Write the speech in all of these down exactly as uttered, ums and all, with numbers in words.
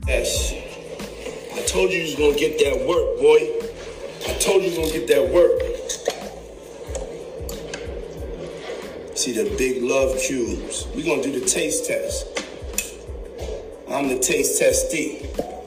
Yes. I told you you was gonna get that work, boy. I told you you was gonna get that work. See the big love cubes. We gonna do the taste test. I'm the taste testee.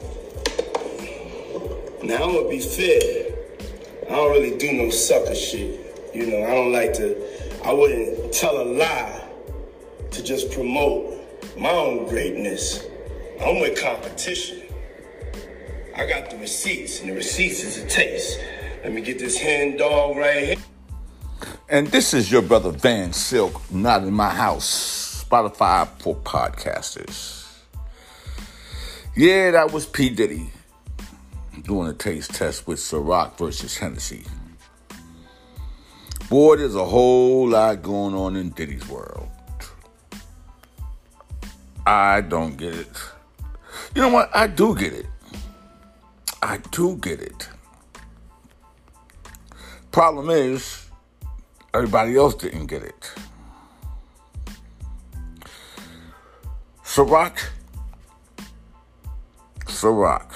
Now I'm gonna be fair. I don't really do no sucker shit. You know, I don't like to, I wouldn't tell a lie to just promote my own greatness. I'm with competition. I got the receipts, and the receipts is a taste. Let me get this hen dog right here. And this is your brother Van Silk, Not in My House, Spotify for podcasters. Yeah, that was P. Diddy doing a taste test with Ciroc versus Hennessy. Boy, there's a whole lot going on in Diddy's world. I don't get it. You know what? I do get it. I do get it. Problem is, everybody else didn't get it. Ciroc. Ciroc.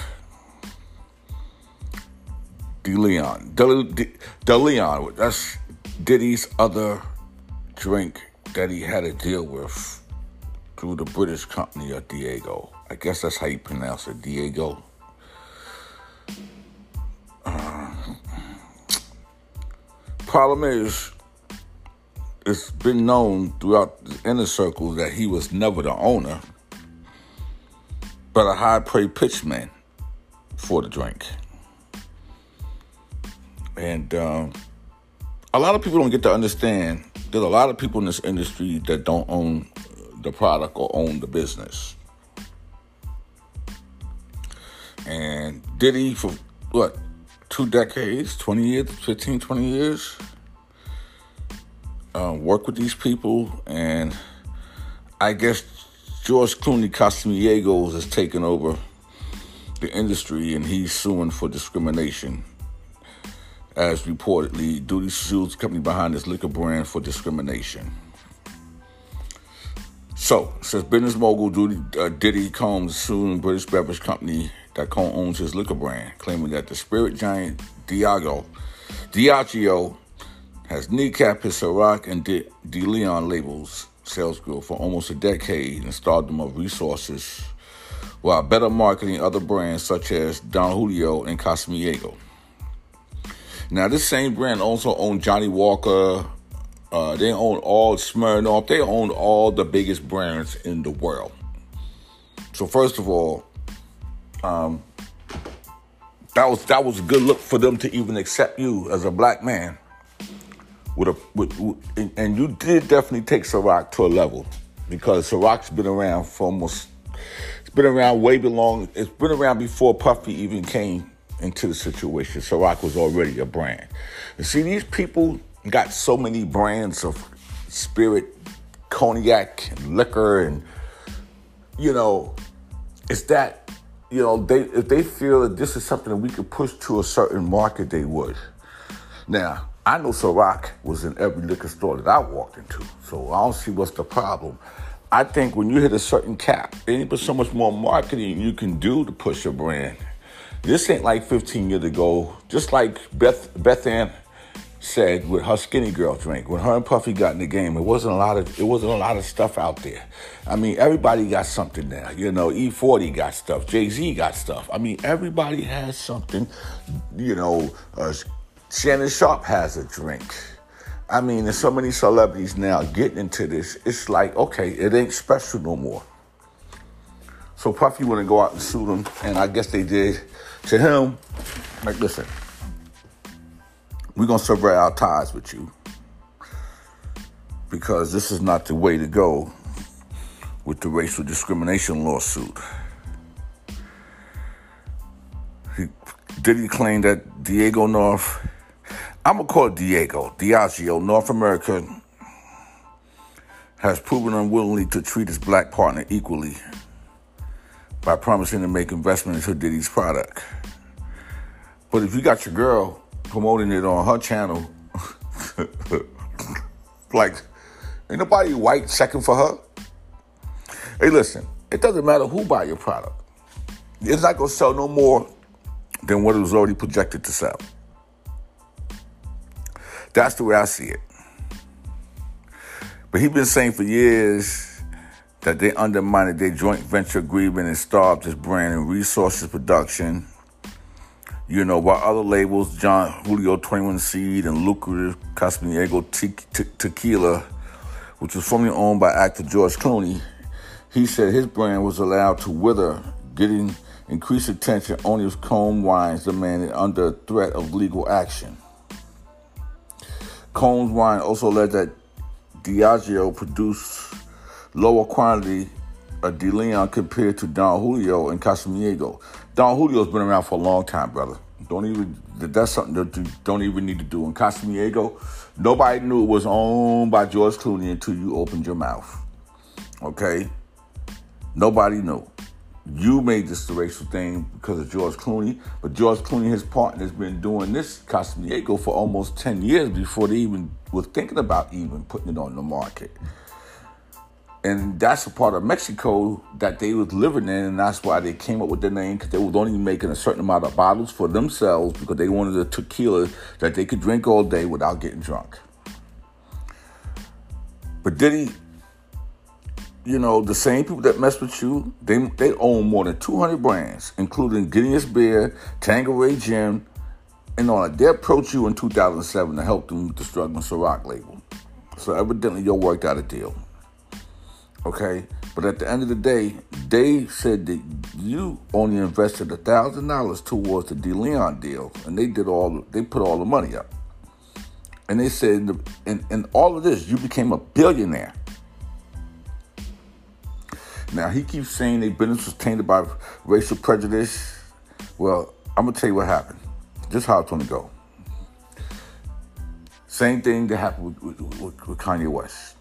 DeLeon. De, DeLeon. That's Diddy's other drink that he had to deal with through the British company of Diageo. I guess that's how you pronounce it, Diageo. Uh, problem is, it's been known throughout the inner circles that he was never the owner, but a high-paid pitchman for the drink. And um, a lot of people don't get to understand there's a lot of people in this industry that don't own the product or own the business. And Diddy, for what, two decades, twenty years, fifteen, twenty years, uh, work with these people. And I guess George Clooney Casamigos has taken over the industry, and he's suing for discrimination. As reportedly, Diddy sues the company behind his liquor brand for discrimination. So, since business mogul Diddy, uh, Diddy Combs suing British beverage company that co-owns his liquor brand, claiming that the spirit giant Diageo, Diageo has kneecapped his Ciroc and De, De Leon labels sales growth for almost a decade and starved them of resources, while better marketing other brands such as Don Julio and Casamigo. Now, this same brand also owned Johnny Walker. Uh, they own all Smirnoff. They own all the biggest brands in the world. So, first of all, um, that was that was a good look for them to even accept you as a black man. With a with, with, and you did definitely take Ciroc to a level, because Ciroc's been around for almost. It's been around way belong. It's been around before Puffy even came into the situation. Ciroc was already a brand. And see, these people got so many brands of spirit, cognac, and liquor, and, you know, it's that, you know, they if they feel that this is something that we could push to a certain market, they would. Now, I know Ciroc was in every liquor store that I walked into, so I don't see what's the problem. I think when you hit a certain cap, there ain't but so much more marketing you can do to push a brand. This ain't like fifteen years ago. Just like Beth Beth Ann said with her Skinny Girl drink, when her and Puffy got in the game, it wasn't a lot of it wasn't a lot of stuff out there. I mean, everybody got something now. You know, E forty got stuff, Jay-Z got stuff. I mean, everybody has something. You know, uh, Shannon Sharp has a drink. I mean, there's so many celebrities now getting into this. It's like, okay, it ain't special no more. So Puffy wouldn't go out and sue them, and I guess they did. To him, like, listen, we're going to sever our ties with you, because this is not the way to go with the racial discrimination lawsuit. He, Diddy claimed that Diego North, I'm going to call it Diego, Diageo, North America, has proven unwilling to treat his black partner equally by promising to make investment into Diddy's product. But if you got your girl promoting it on her channel, like, ain't nobody white checking for her. Hey, listen, it doesn't matter who buy your product. It's not going to sell no more than what it was already projected to sell. That's the way I see it. But he's been saying for years that they undermined their joint venture agreement and starved his brand and resources production. You know, while other labels, John Julio twenty-one Seed and lucrative Casamiego te- te- Tequila, which was formerly owned by actor George Clooney, he said his brand was allowed to wither, getting increased attention only as Combs Wines demanded under threat of legal action. Combs Wine also alleged that Diageo produced lower quantity of De Leon compared to Don Julio and Casamiego. Don Julio's been around for a long time, brother. Don't even, that's something that you don't even need to do. And Casamiego, nobody knew it was owned by George Clooney until you opened your mouth. Okay? Nobody knew. You made this the racial thing because of George Clooney, but George Clooney and his partner has been doing this Casamiego for almost ten years before they even were thinking about even putting it on the market. And that's a part of Mexico that they was living in, and that's why they came up with the name, because they was only making a certain amount of bottles for themselves because they wanted a tequila that they could drink all day without getting drunk. But Diddy, you know, the same people that mess with you, they they own more than two hundred brands, including Guinness Beer, Tanqueray Gin, and all that. They approached you in two thousand seven to help them with the struggling Ciroc label. So evidently you worked out a deal. Okay? But at the end of the day, they said that you only invested one thousand dollars towards the De Leon deal, and they did all, they put all the money up. And they said, in, in all of this, you became a billionaire. Now, he keeps saying their business was tainted by racial prejudice. Well, I'm going to tell you what happened. This is how it's going to go. Same thing that happened with, with, with, with Kanye West.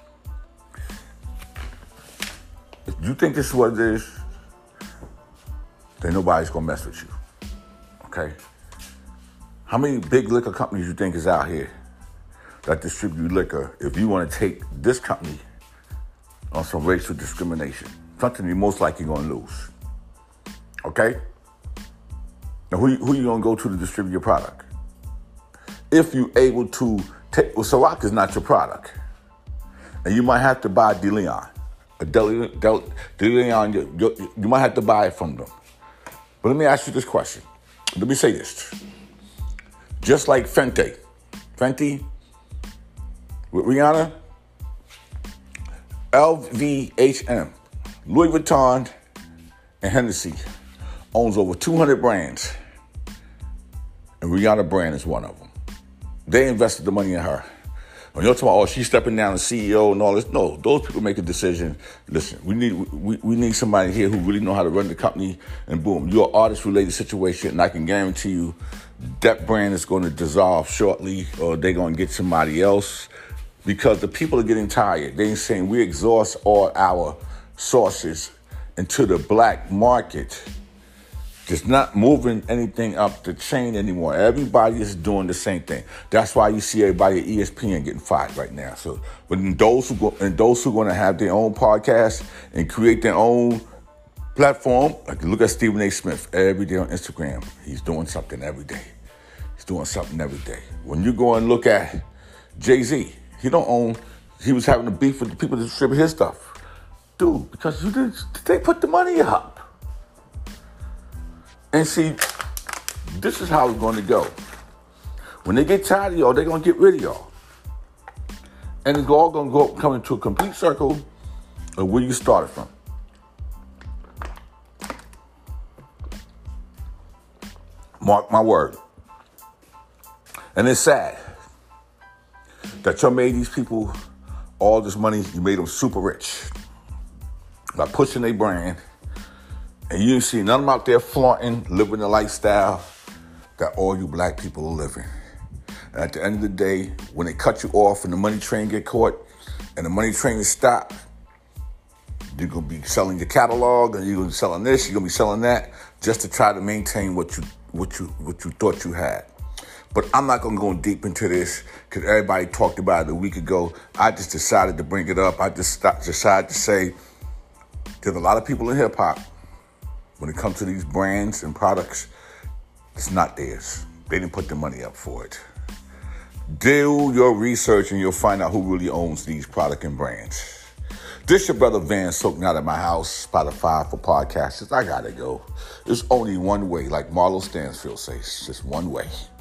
If you think this is what it is, then nobody's going to mess with you. Okay? How many big liquor companies you think is out here that distribute liquor if you want to take this company on some racial discrimination? Something you're most likely going to lose. Okay? Now, who, who you going to go to to distribute your product? If you're able to take, well, Ciroc is not your product. And you might have to buy De Leon. A De, De, De Leon, you, you, you might have to buy it from them. But let me ask you this question. Let me say this. Just like Fenty. Fenty with Rihanna, L V H M, Louis Vuitton, and Hennessy owns over two hundred brands. And Rihanna brand is one of them. They invested the money in her. When you're talking about, oh, she's stepping down as C E O and all this, no, those people make a decision. Listen, we need we, we need somebody here who really know how to run the company, and boom, you're an artist-related situation, and I can guarantee you that brand is going to dissolve shortly, or they're going to get somebody else, because the people are getting tired. They're saying we exhaust all our sources into the black market. Just not moving anything up the chain anymore. Everybody is doing the same thing. That's why you see everybody at E S P N getting fired right now. So, but those who go, and those who are going to have their own podcast and create their own platform, like look at Stephen A. Smith every day on Instagram. He's doing something every day. He's doing something every day. When you go and look at Jay-Z, he don't own. He was having a beef with the people that distribute his stuff, dude, because you didn't. They put the money up. And see, this is how it's going to go. When they get tired of y'all, they're going to get rid of y'all. And it's all going to go come into a complete circle of where you started from. Mark my word. And it's sad that you made these people all this money. You made them super rich by pushing their brand. And you see none of them out there flaunting, living the lifestyle that all you black people are living. And at the end of the day, when they cut you off and the money train get caught and the money train is stopped, you're going to be selling your catalog and you're going to be selling this, you're going to be selling that, just to try to maintain what you what you what you thought you had. But I'm not going to go deep into this because everybody talked about it a week ago. I just decided to bring it up. I just decided to say there's a lot of people in hip-hop When it comes to these brands and products, it's not theirs. They didn't put the money up for it. Do your research and you'll find out who really owns these product and brands. This your brother Van Soaking out of my house, Spotify for podcasters. I gotta go. There's only one way, like Marlo Stansfield says, just one way.